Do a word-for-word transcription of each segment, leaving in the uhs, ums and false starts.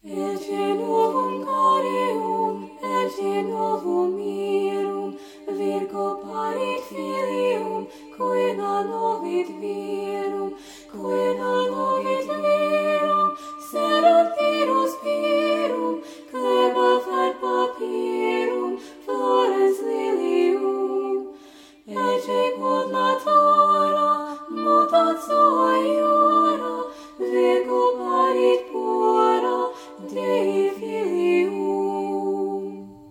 Ecce novum carium, ecce novum mirum, Virgo parit filium, cui nanovit virum, cui nanovit virum, serat virus pirum, cleba fed papirum, florens lilium. Ecce quod natura, mutat sua iura, Virgo parit pura, Dei filium.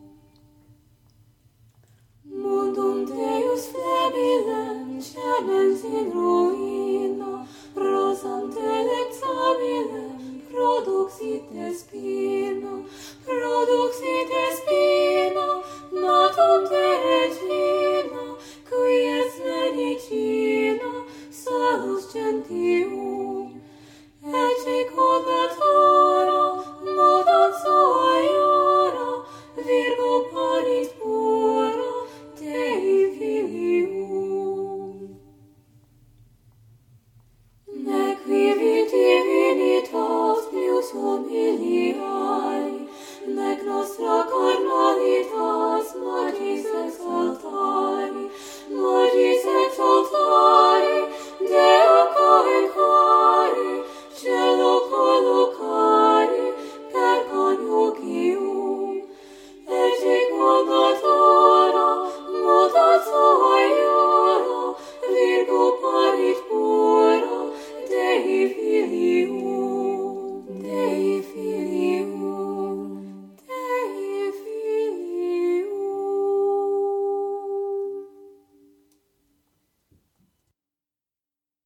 Mundum Deus flebilem, cemens in ruina, rosam delectabilem, produxit de spiritu.